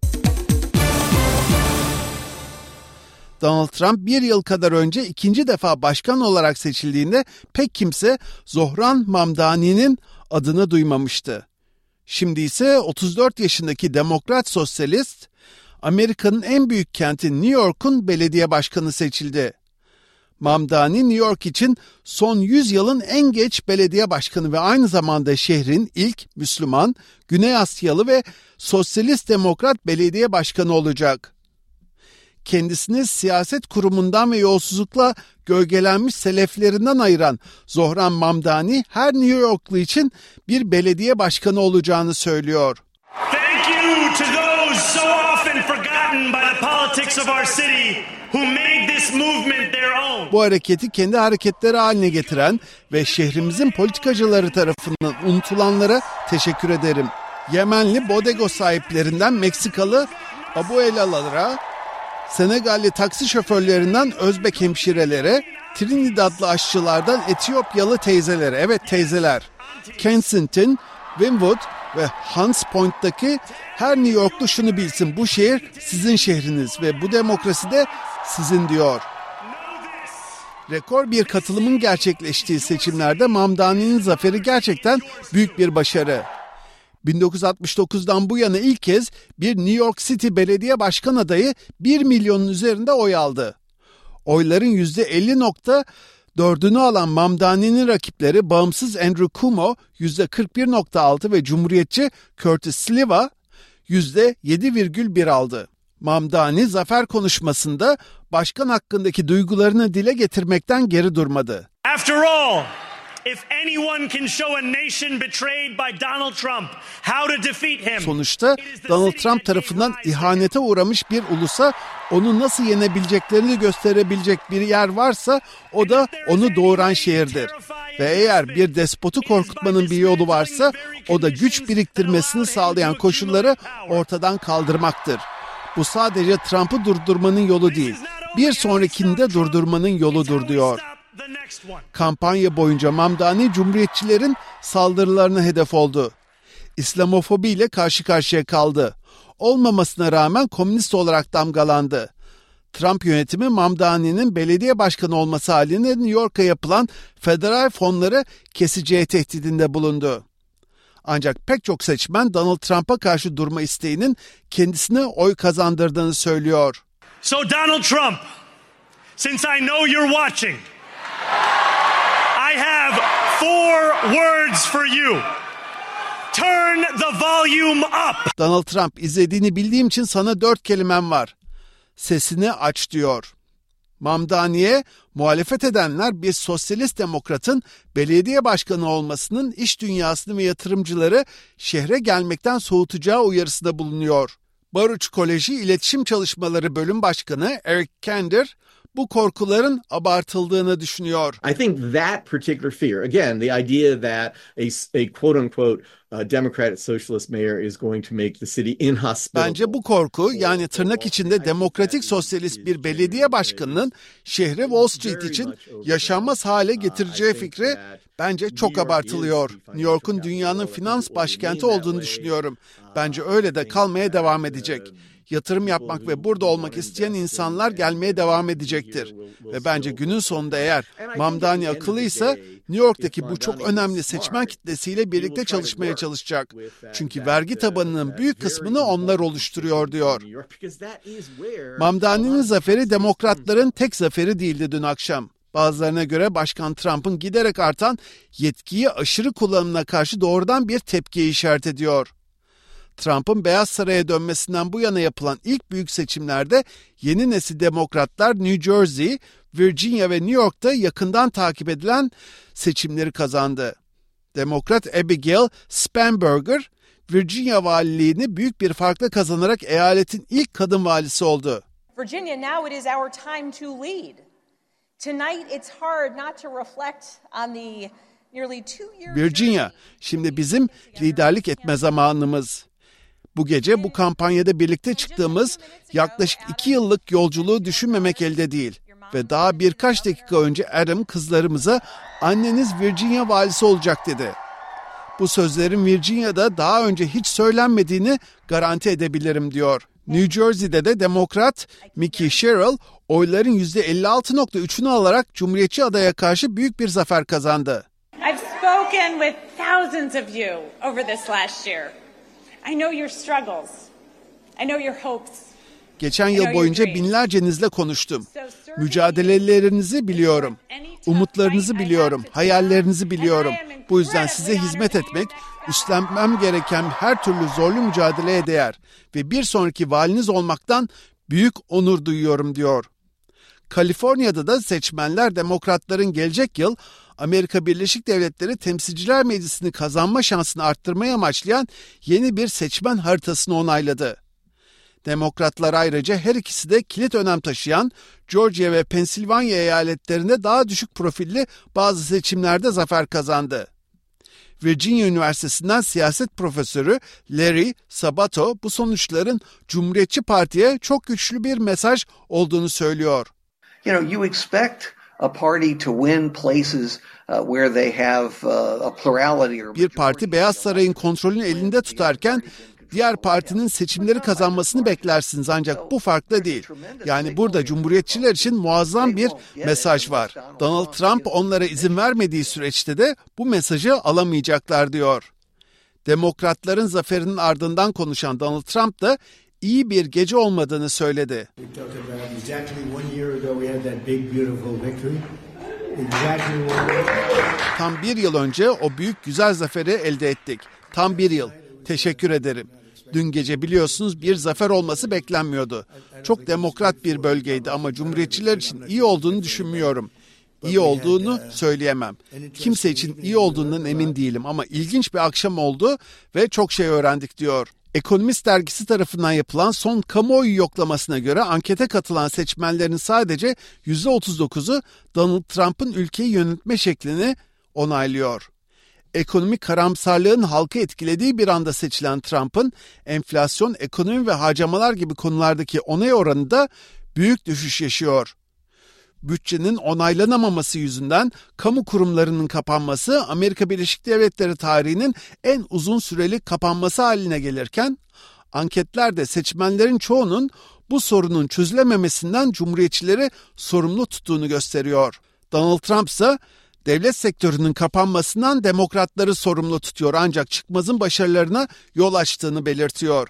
Donald Trump bir yıl kadar önce ikinci defa başkan olarak seçildiğinde pek kimse Zohran Mamdani'nin adını duymamıştı. Şimdi ise 34 yaşındaki demokrat sosyalist, Amerika'nın en büyük kenti New York'un belediye başkanı seçildi. Mamdani, New York için son 100 yılın en geç belediye başkanı ve aynı zamanda şehrin ilk Müslüman, Güney Asyalı ve sosyalist demokrat belediye başkanı olacak. Kendisini siyaset kurumundan ve yolsuzlukla gölgelenmiş seleflerinden ayıran Zohran Mamdani her New Yorklu için bir belediye başkanı olacağını söylüyor. Thank you to those so often forgotten by the politics of our city who made this movement their own. Bu hareketi kendi hareketleri haline getiren ve şehrimizin politikacıları tarafından unutulanlara teşekkür ederim. Yemenli bodega sahiplerinden Meksikalı abuelalara, Senegalli taksi şoförlerinden Özbek hemşirelere, Trinidadlı aşçılardan Etiyopyalı teyzelere, evet teyzeler, Kensington, Wynwood ve Hunts Point'taki her New Yorklu şunu bilsin, bu şehir sizin şehriniz ve bu demokrasi de sizin diyor. Rekor bir katılımın gerçekleştiği seçimlerde Mamdani'nin zaferi gerçekten büyük bir başarı. 1969'dan bu yana ilk kez bir New York City belediye başkan adayı 1 milyonun üzerinde oy aldı. Oyların %50.4'ünü alan Mamdani'nin rakipleri bağımsız Andrew Cuomo %41.6 ve Cumhuriyetçi Curtis Sliwa %7,1 aldı. Mamdani zafer konuşmasında başkan hakkındaki duygularını dile getirmekten geri durmadı. After all, if anyone can show a nation betrayed by Donald Trump how to defeat him. Sonuçta Donald Trump tarafından ihanete uğramış bir ulusa onu nasıl yenebileceklerini gösterebilecek bir yer varsa o da onu doğuran şehirdir. Ve eğer bir despotu korkutmanın bir yolu varsa o da güç biriktirmesini sağlayan koşulları ortadan kaldırmaktır. Bu sadece Trump'ı durdurmanın yolu değil, bir sonrakinde durdurmanın yoludur diyor. Kampanya boyunca Mamdani Cumhuriyetçilerin saldırılarına hedef oldu. İslamofobiyle karşı karşıya kaldı. Olmamasına rağmen komünist olarak damgalandı. Trump yönetimi Mamdani'nin belediye başkanı olması halinde New York'a yapılan federal fonları keseceği tehdidinde bulundu. Ancak pek çok seçmen Donald Trump'a karşı durma isteğinin kendisine oy kazandırdığını söylüyor. So Donald Trump, since I know you're watching, I have 4 words for you. Turn the volume up. Donald Trump, izlediğini bildiğim için sana 4 kelimem var. Sesini aç diyor. Mamdani'ye muhalefet edenler bir sosyalist demokratın belediye başkanı olmasının iş dünyasını ve yatırımcıları şehre gelmekten soğutacağı uyarısında bulunuyor. Baruch Koleji İletişim Çalışmaları Bölüm Başkanı Eric Kander bu korkuların abartıldığını düşünüyor. I think that particular fear, again, the idea that a quote unquote Democratic Socialist mayor is going to make the city inhospitable. Bence bu korku, yani tırnak içinde demokratik sosyalist bir belediye başkanının şehri Wall Street için yaşanmaz hale getireceği fikri bence çok abartılıyor. New York'un dünyanın finans başkenti olduğunu düşünüyorum. Bence öyle de kalmaya devam edecek. Yatırım yapmak ve burada olmak isteyen insanlar gelmeye devam edecektir. Ve bence günün sonunda eğer Mamdani akıllıysa New York'taki bu çok önemli seçmen kitlesiyle birlikte çalışmaya çalışacak. Çünkü vergi tabanının büyük kısmını onlar oluşturuyor diyor. Mamdani'nin zaferi demokratların tek zaferi değildi dün akşam. Bazılarına göre Başkan Trump'ın giderek artan yetkiyi aşırı kullanımına karşı doğrudan bir tepkiye işaret ediyor. Trump'ın Beyaz Saray'a dönmesinden bu yana yapılan ilk büyük seçimlerde yeni nesil demokratlar New Jersey, Virginia ve New York'ta yakından takip edilen seçimleri kazandı. Demokrat Abigail Spanberger, Virginia valiliğini büyük bir farkla kazanarak eyaletin ilk kadın valisi oldu. Virginia, now it is our time to lead. Tonight it's hard not to reflect on the nearly 2 years. Virginia, şimdi bizim liderlik etme zamanımız. Bu gece bu kampanyada birlikte çıktığımız yaklaşık 2 yıllık yolculuğu düşünmemek elde değil. Ve daha birkaç dakika önce Adam kızlarımıza anneniz Virginia valisi olacak dedi. Bu sözlerin Virginia'da daha önce hiç söylenmediğini garanti edebilirim diyor. New Jersey'de de Demokrat Mickey Sherrill oyların %56.3'ünü alarak Cumhuriyetçi adaya karşı büyük bir zafer kazandı. I've spoken with thousands of you over this last year. I know your struggles. I know your hopes. Geçen yıl boyunca binlercenizle konuştum. Mücadelelerinizi biliyorum. Umutlarınızı biliyorum. Hayallerinizi biliyorum. Bu yüzden size hizmet etmek, üstlenmem gereken her türlü zorlu mücadeleye değer ve bir sonraki valiniz olmaktan büyük onur duyuyorum diyor. Kaliforniya'da da seçmenler demokratların gelecek yıl Amerika Birleşik Devletleri Temsilciler Meclisi'ni kazanma şansını arttırmaya amaçlayan yeni bir seçmen haritasını onayladı. Demokratlar ayrıca her ikisi de kilit önem taşıyan Georgia ve Pensilvanya eyaletlerinde daha düşük profilli bazı seçimlerde zafer kazandı. Virginia Üniversitesi'nden siyaset profesörü Larry Sabato bu sonuçların Cumhuriyetçi Parti'ye çok güçlü bir mesaj olduğunu söylüyor. You expect a party to win places where they have a plurality or bir parti Beyaz Saray'ın kontrolünü elinde tutarken diğer partinin seçimleri kazanmasını beklersiniz, ancak bu farklı değil. Yani burada Cumhuriyetçiler için muazzam bir mesaj var. Donald Trump onlara izin vermediği süreçte de bu mesajı alamayacaklar diyor. Demokratların zaferinin ardından konuşan Donald Trump da iyi bir gece olmadığını söyledi. Tam 1 yıl önce o büyük güzel zaferi elde ettik. Tam 1 yıl. Teşekkür ederim. Dün gece biliyorsunuz bir zafer olması beklenmiyordu. Çok demokrat bir bölgeydi ama Cumhuriyetçiler için iyi olduğunu düşünmüyorum. İyi olduğunu söyleyemem. Kimse için iyi olduğundan emin değilim ama ilginç bir akşam oldu ve çok şey öğrendik diyor. Ekonomist dergisi tarafından yapılan son kamuoyu yoklamasına göre ankete katılan seçmenlerin sadece %39'u Donald Trump'ın ülkeyi yönetme şeklini onaylıyor. Ekonomik karamsarlığın halkı etkilediği bir anda seçilen Trump'ın enflasyon, ekonomi ve harcamalar gibi konulardaki onay oranı da büyük düşüş yaşıyor. bütçenin onaylanamaması yüzünden kamu kurumlarının kapanması Amerika Birleşik Devletleri tarihinin en uzun süreli kapanması haline gelirken, anketlerde seçmenlerin çoğunun bu sorunun çözülememesinden Cumhuriyetçileri sorumlu tuttuğunu gösteriyor. Donald Trump ise devlet sektörünün kapanmasından Demokratları sorumlu tutuyor ancak çıkmazın başarılarına yol açtığını belirtiyor.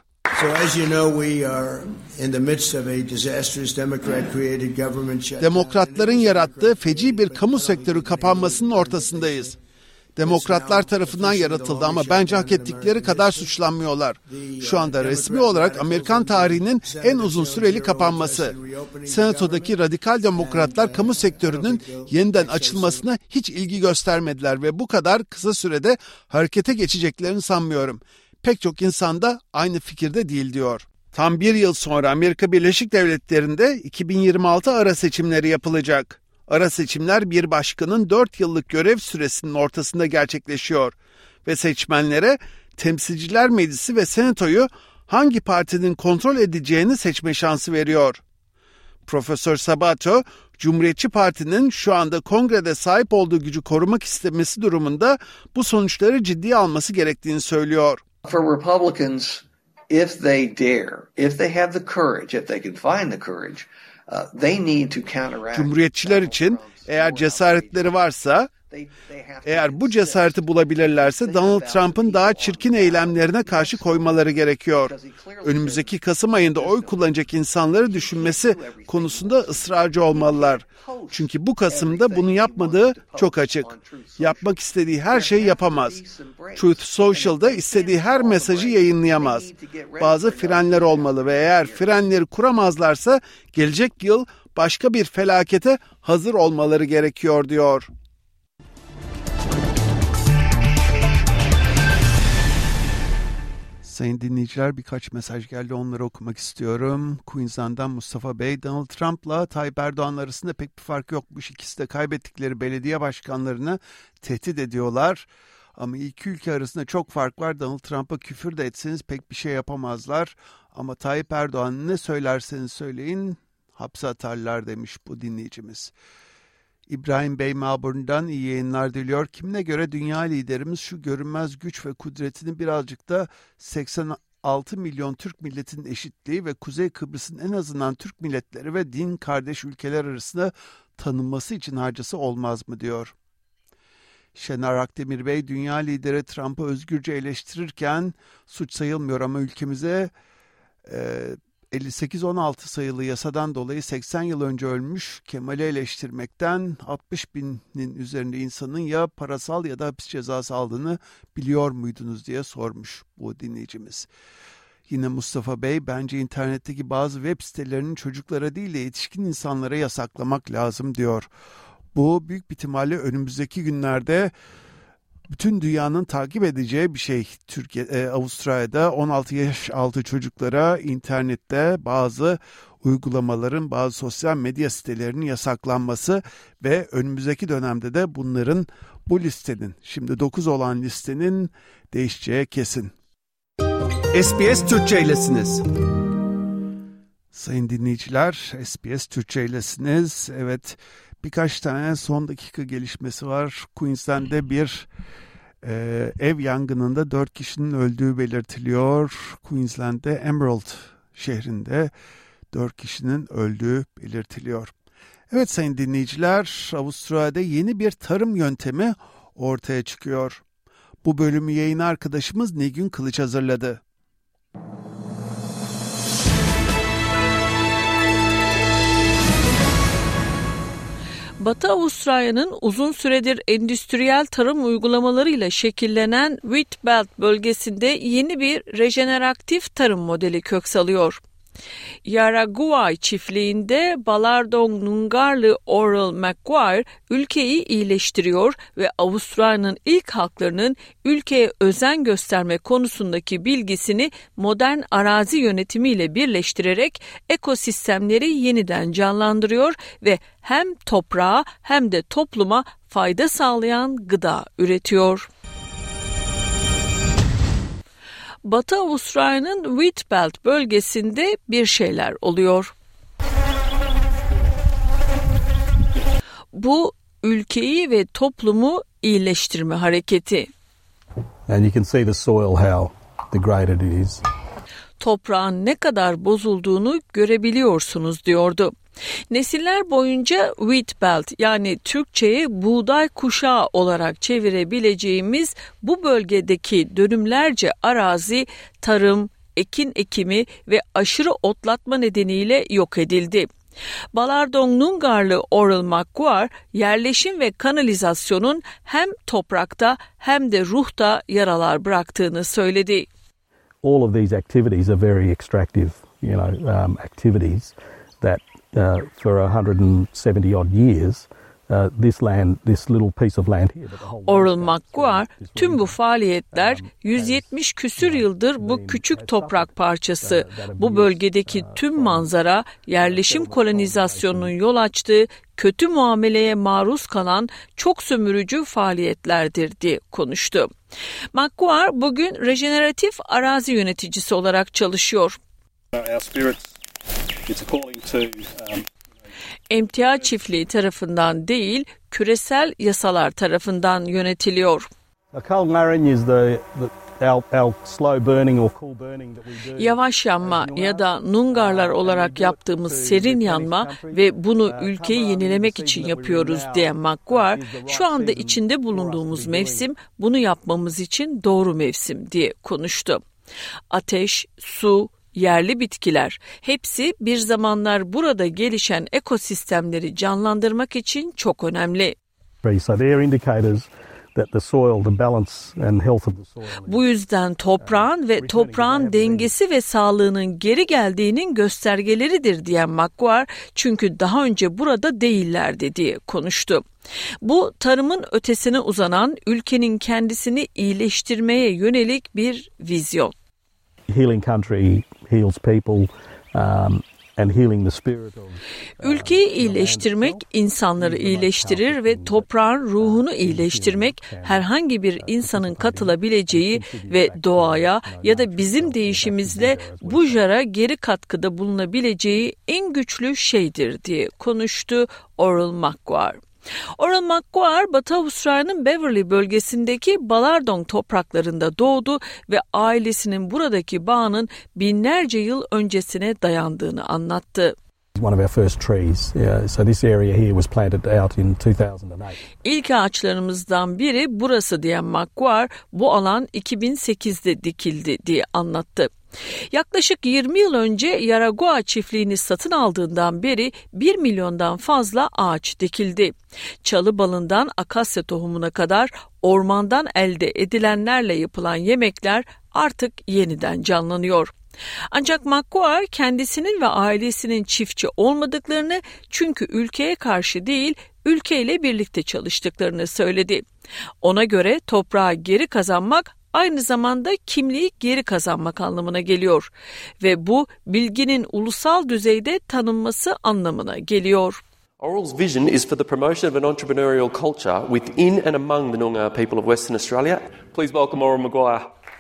Demokratların yarattığı feci bir kamu sektörü kapanmasının ortasındayız. Demokratlar tarafından yaratıldı ama bence hak ettikleri kadar suçlanmıyorlar. Şu anda resmi olarak Amerikan tarihinin en uzun süreli kapanması. Senatodaki radikal demokratlar kamu sektörünün yeniden açılmasına hiç ilgi göstermediler ve bu kadar kısa sürede harekete geçeceklerini sanmıyorum. Pek çok insan da aynı fikirde değil diyor. Tam bir yıl sonra Amerika Birleşik Devletleri'nde 2026 ara seçimleri yapılacak. Ara seçimler bir başkanın 4 yıllık görev süresinin ortasında gerçekleşiyor ve seçmenlere Temsilciler Meclisi ve Senatoyu hangi partinin kontrol edeceğini seçme şansı veriyor. Profesör Sabato, Cumhuriyetçi Parti'nin şu anda kongrede sahip olduğu gücü korumak istemesi durumunda bu sonuçları ciddiye alması gerektiğini söylüyor. For Republicans, if they dare, if they have the courage, if they can find the courage, they need to counteract. Cumhuriyetçiler için eğer cesaretleri varsa, eğer bu cesareti bulabilirlerse Donald Trump'ın daha çirkin eylemlerine karşı koymaları gerekiyor. Önümüzdeki Kasım ayında oy kullanacak insanları düşünmesi konusunda ısrarcı olmalılar. Çünkü bu Kasım'da bunu yapmadığı çok açık. Yapmak istediği her şeyi yapamaz. Truth Social'da istediği her mesajı yayınlayamaz. Bazı frenler olmalı ve eğer frenleri kuramazlarsa gelecek yıl başka bir felakete hazır olmaları gerekiyor diyor. Sayın dinleyiciler, birkaç mesaj geldi, onları okumak istiyorum. Queensland'dan Mustafa Bey, Donald Trump'la Tayyip Erdoğan arasında pek bir fark yokmuş. İkisi de kaybettikleri belediye başkanlarını tehdit ediyorlar. Ama iki ülke arasında çok fark var. Donald Trump'a küfür de etseniz pek bir şey yapamazlar. Ama Tayyip Erdoğan ne söylerseniz söyleyin hapse atarlar demiş bu dinleyicimiz. İbrahim Bey Melbourne'dan iyi yayınlar diliyor. Kimine göre dünya liderimiz şu görünmez güç ve kudretini birazcık da 86 milyon Türk milletinin eşitliği ve Kuzey Kıbrıs'ın en azından Türk milletleri ve din kardeş ülkeler arasında tanınması için harcası olmaz mı diyor. Şener Akdemir Bey, dünya lideri Trump'ı özgürce eleştirirken suç sayılmıyor ama ülkemize 58-16 sayılı yasadan dolayı 80 yıl önce ölmüş Kemal'i eleştirmekten 60 binin üzerinde insanın ya parasal ya da hapis cezası aldığını biliyor muydunuz diye sormuş bu dinleyicimiz. Yine Mustafa Bey, bence internetteki bazı web sitelerinin çocuklara değil de yetişkin insanlara yasaklamak lazım diyor. Bu büyük bir ihtimalle önümüzdeki günlerde bütün dünyanın takip edeceği bir şey. Avustralya'da 16 yaş altı çocuklara internette bazı uygulamaların, bazı sosyal medya sitelerinin yasaklanması ve önümüzdeki dönemde de bunların, bu listenin, şimdi 9 olan listenin değişeceği kesin. SBS Türkçe'ylesiniz. Sayın dinleyiciler, SBS Türkçe'ylesiniz. Evet, birkaç tane son dakika gelişmesi var. Queensland'de bir ev yangınında 4 kişinin öldüğü belirtiliyor. Queensland'de Emerald şehrinde 4 kişinin öldüğü belirtiliyor. Evet sayın dinleyiciler, Avustralya'da yeni bir tarım yöntemi ortaya çıkıyor. Bu bölümü yayın arkadaşımız Nilgün Kılıç hazırladı. Batı Avustralya'nın uzun süredir endüstriyel tarım uygulamalarıyla şekillenen Wheat Belt bölgesinde yeni bir rejeneratif tarım modeli kök salıyor. Yarraguay çiftliğinde Ballardong Nungarlı Oral Maguire ülkeyi iyileştiriyor ve Avustralya'nın ilk halklarının ülkeye özen gösterme konusundaki bilgisini modern arazi yönetimiyle birleştirerek ekosistemleri yeniden canlandırıyor ve hem toprağa hem de topluma fayda sağlayan gıda üretiyor. Batı Avustralya'nın Wheat Belt bölgesinde bir şeyler oluyor. Bu ülkeyi ve toplumu iyileştirme hareketi. And you can see the soil how degraded it is. Toprağın ne kadar bozulduğunu görebiliyorsunuz diyordu. Nesiller boyunca wheat belt yani Türkçe'ye buğday kuşağı olarak çevirebileceğimiz bu bölgedeki dönümlerce arazi tarım, ekin ekimi ve aşırı otlatma nedeniyle yok edildi. Balardong Nungarlı Oral McGuire yerleşim ve kanalizasyonun hem toprakta hem de ruhta yaralar bıraktığını söyledi. All of these activities are very extractive, activities that for 170 odd years this little piece of land here. Oral McGuire, tüm bu faaliyetler 170 küsür yıldır bu küçük toprak parçası, bu bölgedeki tüm manzara, yerleşim kolonizasyonunun yol açtığı kötü muameleye maruz kalan çok sömürücü faaliyetlerdir diye konuştu. McGuire bugün rejeneratif arazi yöneticisi olarak çalışıyor. Emtia çiftliği tarafından değil, küresel yasalar tarafından yönetiliyor. Yavaş yanma ya da Nungarlar olarak yaptığımız serin yanma ve bunu ülkeyi yenilemek için yapıyoruz diyen McGuire, şu anda içinde bulunduğumuz mevsim bunu yapmamız için doğru mevsim diye konuştu. Ateş, su, yerli bitkiler, hepsi bir zamanlar burada gelişen ekosistemleri canlandırmak için çok önemli. Bu yüzden toprağın ve toprağın dengesi ve sağlığının geri geldiğinin göstergeleridir diyen McGuire, çünkü daha önce burada değillerdi diye konuştu. Bu tarımın ötesine uzanan ülkenin kendisini iyileştirmeye yönelik bir vizyon. Healing country heals people, and healing the spirit of. Ülkeyi iyileştirmek insanları iyileştirir ve toprağın ruhunu iyileştirmek herhangi bir insanın katılabileceği ve doğaya ya da bizim deyişimizle bu jara geri katkıda bulunabileceği en güçlü şeydir diye konuştu Oral McGuire. Oral McGuire, Batı Avustralya'nın Beverley bölgesindeki Balardong topraklarında doğdu ve ailesinin buradaki bağının binlerce yıl öncesine dayandığını anlattı. İlk ağaçlarımızdan biri burası diyen McGuire, bu alan 2008'de dikildi diye anlattı. Yaklaşık 20 yıl önce Yaragua çiftliğini satın aldığından beri 1 milyondan fazla ağaç dikildi. Çalı balından akasya tohumuna kadar ormandan elde edilenlerle yapılan yemekler artık yeniden canlanıyor. Ancak McGuire kendisinin ve ailesinin çiftçi olmadıklarını, çünkü ülkeye karşı değil, ülkeyle birlikte çalıştıklarını söyledi. Ona göre toprağı geri kazanmak aynı zamanda kimliği geri kazanmak anlamına geliyor ve bu bilginin ulusal düzeyde tanınması anlamına geliyor. Oral's vision is for the promotion of an entrepreneurial culture within and among the Noongar people of Western Australia. Please welcome Oral McGuire.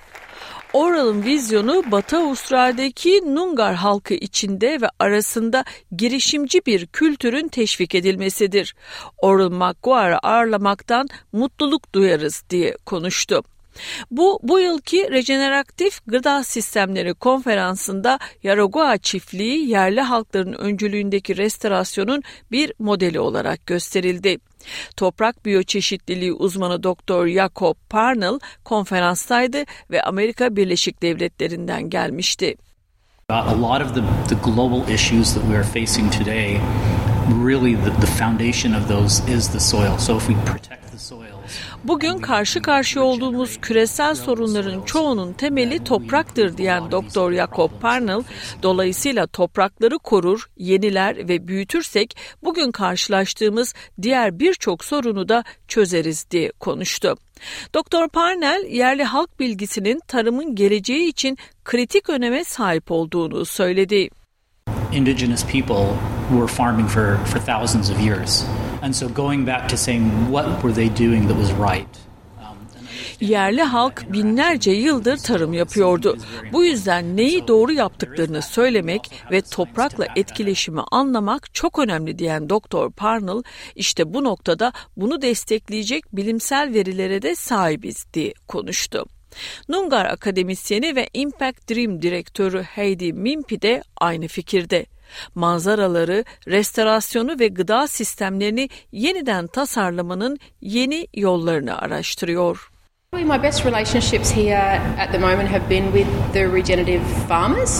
Oral'ın vizyonu Batı Avustralya'daki Noongar halkı içinde ve arasında girişimci bir kültürün teşvik edilmesidir. Oral McGuire'ı ağırlamaktan mutluluk duyarız diye konuştu. Bu yılki Rejeneratif Gıda Sistemleri Konferansı'nda Yaragua çiftliği yerli halkların öncülüğündeki restorasyonun bir modeli olarak gösterildi. Toprak biyoçeşitliliği uzmanı Dr. Jacob Parnell konferanstaydı ve Amerika Birleşik Devletleri'nden gelmişti. A lot of the global issues that we are facing today, really the foundation of those is the soil. So if we protect the soils. Bugün karşı karşıya olduğumuz küresel sorunların çoğunun temeli topraktır diyen Dr. Jacob Parnell, dolayısıyla toprakları korur, yeniler ve büyütürsek bugün karşılaştığımız diğer birçok sorunu da çözeriz diye konuştu. Dr. Parnell, yerli halk bilgisinin tarımın geleceği için kritik öneme sahip olduğunu söyledi. Indigenous people were farming for thousands of years. And so going back to saying what were they doing that was right. Yerli halk binlerce yıldır tarım yapıyordu. Bu yüzden neyi doğru yaptıklarını söylemek ve toprakla etkileşimi anlamak çok önemli diyen Dr. Parnell, işte bu noktada bunu destekleyecek bilimsel verilere de sahibiz diye konuştu. Noongar akademisyeni ve Impact Dream direktörü Heidi Mimpey de aynı fikirde. Manzaraları, restorasyonu ve gıda sistemlerini yeniden tasarlamanın yeni yollarını araştırıyor. My best relationships here at the moment have been with the regenerative farmers.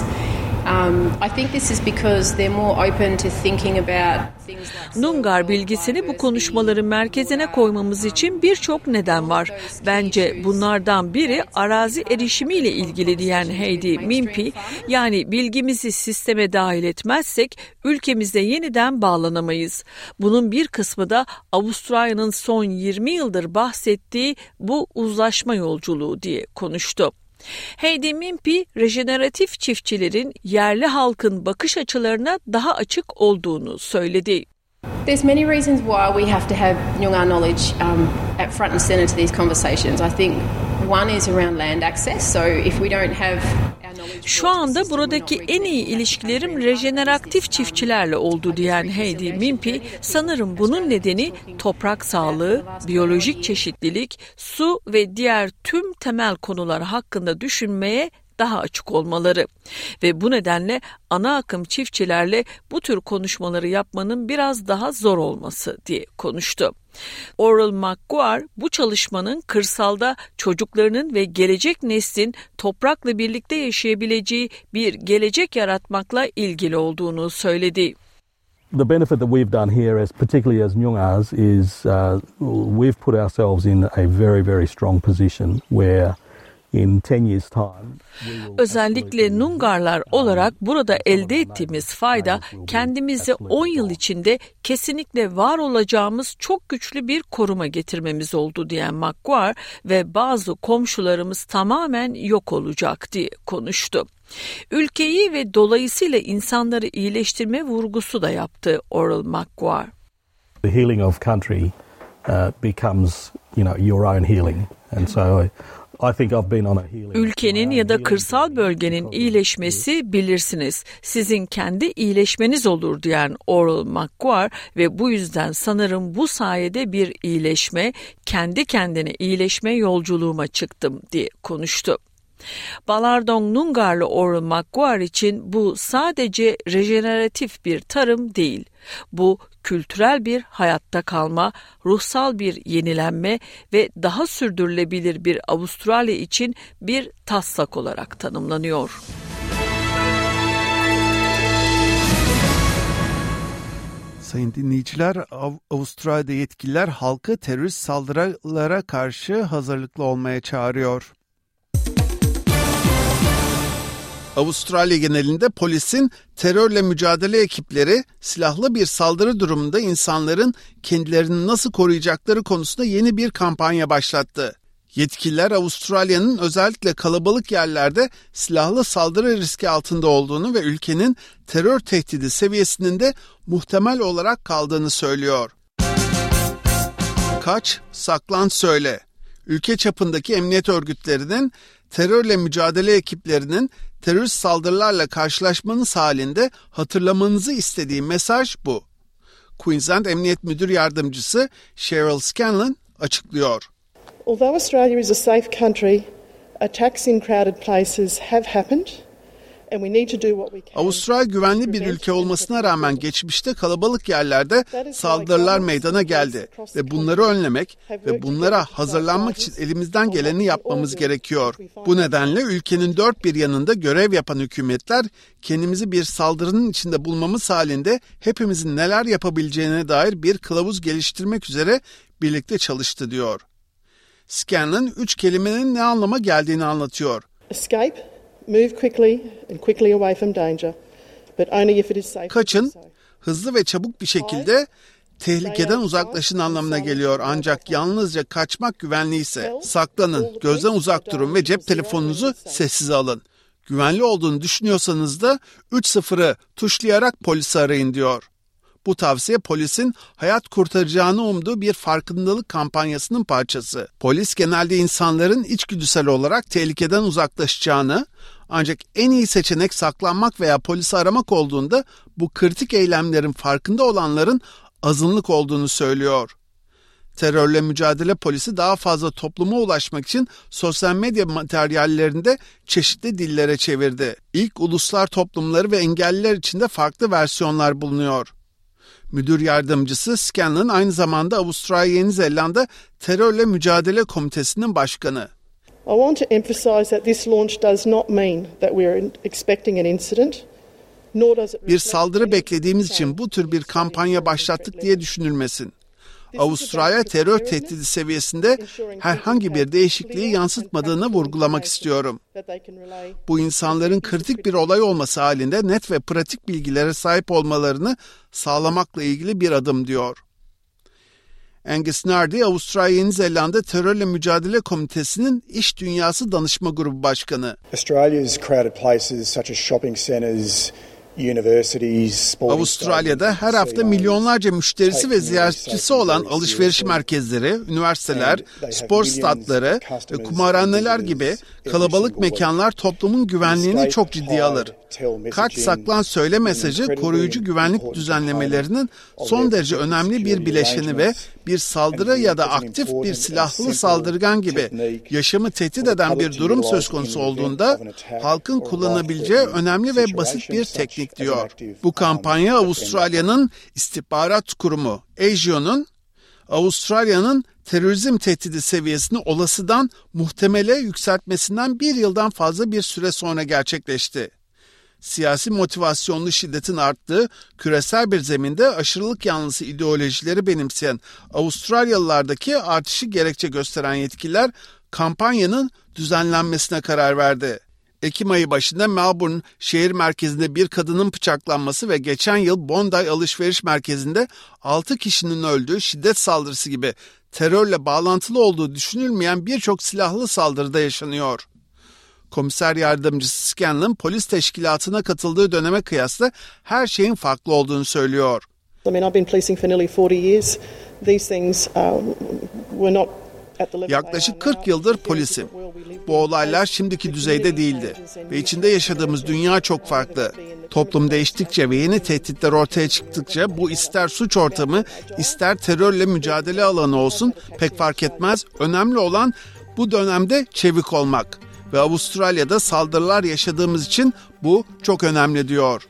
I think this is because they're more open to thinking about things like Noongar bilgisini bu konuşmaların merkezine koymamız için birçok neden var. Bence bunlardan biri arazi erişimiyle ilgili diyen Heidi Mimpey, yani bilgimizi sisteme dahil etmezsek ülkemizde yeniden bağlanamayız. Bunun bir kısmı da Avustralya'nın son 20 yıldır bahsettiği bu uzlaşma yolculuğu diye konuştu. Heidi Mimpey, rejeneratif çiftçilerin yerli halkın bakış açılarına daha açık olduğunu söyledi. There's many reasons why we have to have Noongar knowledge at front and center to these conversations. I think one is around land access. So if we don't have Şu anda buradaki en iyi ilişkilerim rejeneratif çiftçilerle oldu diyen Heidi Mimpey, sanırım bunun nedeni toprak sağlığı, biyolojik çeşitlilik, su ve diğer tüm temel konular hakkında düşünmeye daha açık olmaları ve bu nedenle ana akım çiftçilerle bu tür konuşmaları yapmanın biraz daha zor olması diye konuştu. Oral McGuire bu çalışmanın kırsalda çocuklarının ve gelecek neslin toprakla birlikte yaşayabileceği bir gelecek yaratmakla ilgili olduğunu söyledi. The benefit that we've done here, particularly as Noongars, is we've put ourselves in a very, very strong position where in 10 years' time. Özellikle Noongarlar olarak burada elde ettiğimiz fayda, kendimizi 10 yıl içinde kesinlikle var olacağımız çok güçlü bir koruma getirmemiz oldu diyen McGuire ve bazı komşularımız tamamen yok olacak diye konuştu. Ülkeyi ve dolayısıyla insanları iyileştirme vurgusu da yaptı Oral McGuire. The healing of country becomes, your own healing, and so ülkenin ya da kırsal bölgenin iyileşmesi bilirsiniz, sizin kendi iyileşmeniz olur diyen Oral McGuire ve bu yüzden sanırım bu sayede bir iyileşme, kendi kendine iyileşme yolculuğuma çıktım diye konuştu. Balardong Noongarlı Oral McGuire için bu sadece rejeneratif bir tarım değil. Bu kültürel bir hayatta kalma, ruhsal bir yenilenme ve daha sürdürülebilir bir Avustralya için bir taslak olarak tanımlanıyor. Sayın dinleyiciler, Avustralya'da yetkililer halkı terörist saldırılara karşı hazırlıklı olmaya çağırıyor. Avustralya genelinde polisin terörle mücadele ekipleri silahlı bir saldırı durumunda insanların kendilerini nasıl koruyacakları konusunda yeni bir kampanya başlattı. Yetkililer Avustralya'nın özellikle kalabalık yerlerde silahlı saldırı riski altında olduğunu ve ülkenin terör tehdidi seviyesinin de muhtemel olarak kaldığını söylüyor. Kaç, saklan, söyle. Ülke çapındaki emniyet örgütlerinin terörle mücadele ekiplerinin terörist saldırılarla karşılaşmanız halinde hatırlamanızı istediği mesaj bu. Queensland Emniyet Müdür Yardımcısı Cheryl Scanlon açıklıyor. Although Australia is a safe country, attacks in crowded places have happened. Avustralya güvenli bir ülke olmasına rağmen geçmişte kalabalık yerlerde saldırılar meydana geldi ve bunları önlemek ve bunlara hazırlanmak için elimizden geleni yapmamız gerekiyor. Bu nedenle ülkenin dört bir yanında görev yapan hükümetler kendimizi bir saldırının içinde bulmamız halinde hepimizin neler yapabileceğine dair bir kılavuz geliştirmek üzere birlikte çalıştı diyor. Scanlon 3 kelimenin ne anlama geldiğini anlatıyor. Escape. Move quickly and quickly away from danger, but only if it is safe. Kaçın, hızlı ve çabuk bir şekilde tehlikeden uzaklaşın anlamına geliyor. Ancak yalnızca kaçmak güvenliyse. Saklanın, gözden uzak durun ve cep telefonunuzu sessize alın. Güvenli olduğunu düşünüyorsanız da 3-0'ı tuşlayarak polisi arayın diyor. Bu tavsiye polisin hayat kurtaracağını umduğu bir farkındalık kampanyasının parçası. Polis genelde insanların içgüdüsel olarak tehlikeden uzaklaşacağını, ancak en iyi seçenek saklanmak veya polisi aramak olduğunda bu kritik eylemlerin farkında olanların azınlık olduğunu söylüyor. Terörle mücadele polisi daha fazla topluma ulaşmak için sosyal medya materyallerini de çeşitli dillere çevirdi. İlk uluslar toplumları ve engelliler için de farklı versiyonlar bulunuyor. Müdür yardımcısı Scanlon aynı zamanda Avustralya Yeni Zelanda Terörle Mücadele Komitesi'nin başkanı. I want to emphasise that this launch does not mean that we are expecting an incident. Bir saldırı beklediğimiz için bu tür bir kampanya başlattık diye düşünülmesin. Avustralya terör tehdidi seviyesinde herhangi bir değişikliği yansıtmadığını vurgulamak istiyorum. Bu insanların kritik bir olay olması halinde net ve pratik bilgilere sahip olmalarını sağlamakla ilgili bir adım diyor. Angus Nardi, Avustralya Yeni Zelanda Terörle Mücadele Komitesi'nin İş Dünyası Danışma Grubu Başkanı. Australia's crowded places such as shopping centres, Avustralya'da her hafta milyonlarca müşterisi ve ziyaretçisi olan alışveriş merkezleri, üniversiteler, spor statları ve kumarhaneler gibi kalabalık mekanlar toplumun güvenliğini çok ciddiye alır. Kaç saklan söyle mesajı koruyucu güvenlik düzenlemelerinin son derece önemli bir bileşeni ve bir saldırı ya da aktif bir silahlı saldırgan gibi yaşamı tehdit eden bir durum söz konusu olduğunda halkın kullanabileceği önemli ve basit bir teknik diyor. Bu kampanya Avustralya'nın istihbarat kurumu ASIO'nun Avustralya'nın terörizm tehdidi seviyesini olasıdan muhtemele yükseltmesinden bir yıldan fazla bir süre sonra gerçekleşti. Siyasi motivasyonlu şiddetin arttığı küresel bir zeminde aşırılık yanlısı ideolojileri benimseyen Avustralyalılardaki artışı gerekçe gösteren yetkililer kampanyanın düzenlenmesine karar verdi. Ekim ayı başında Melbourne şehir merkezinde bir kadının bıçaklanması ve geçen yıl Bondi alışveriş merkezinde 6 kişinin öldüğü şiddet saldırısı gibi terörle bağlantılı olduğu düşünülmeyen birçok silahlı saldırıda yaşanıyor. Komiser yardımcısı Scanlon, polis teşkilatına katıldığı döneme kıyasla her şeyin farklı olduğunu söylüyor. I've been policing for nearly 40 years. These things were not. Yaklaşık 40 yıldır polisim. Bu olaylar şimdiki düzeyde değildi ve içinde yaşadığımız dünya çok farklı. Toplum değiştikçe ve yeni tehditler ortaya çıktıkça bu ister suç ortamı, ister terörle mücadele alanı olsun pek fark etmez. Önemli olan bu dönemde çevik olmak ve Avustralya'da saldırılar yaşadığımız için bu çok önemli diyor.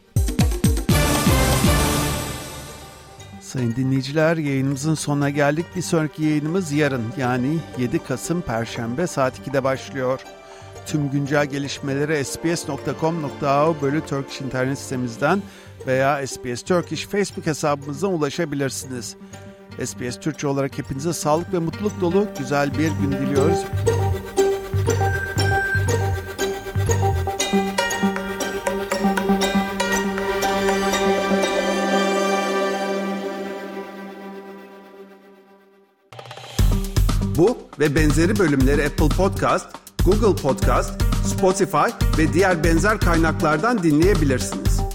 Sayın dinleyiciler, yayınımızın sonuna geldik. Bir sonraki yayınımız yarın, yani 7 Kasım Perşembe saat 2'de başlıyor. Tüm güncel gelişmeleri sbs.com.au/Turkish internet sitemizden veya SBS Turkish Facebook hesabımızdan ulaşabilirsiniz. SBS Türkçe olarak hepinize sağlık ve mutluluk dolu güzel bir gün diliyoruz. Bu ve benzeri bölümleri Apple Podcast, Google Podcast, Spotify ve diğer benzer kaynaklardan dinleyebilirsiniz.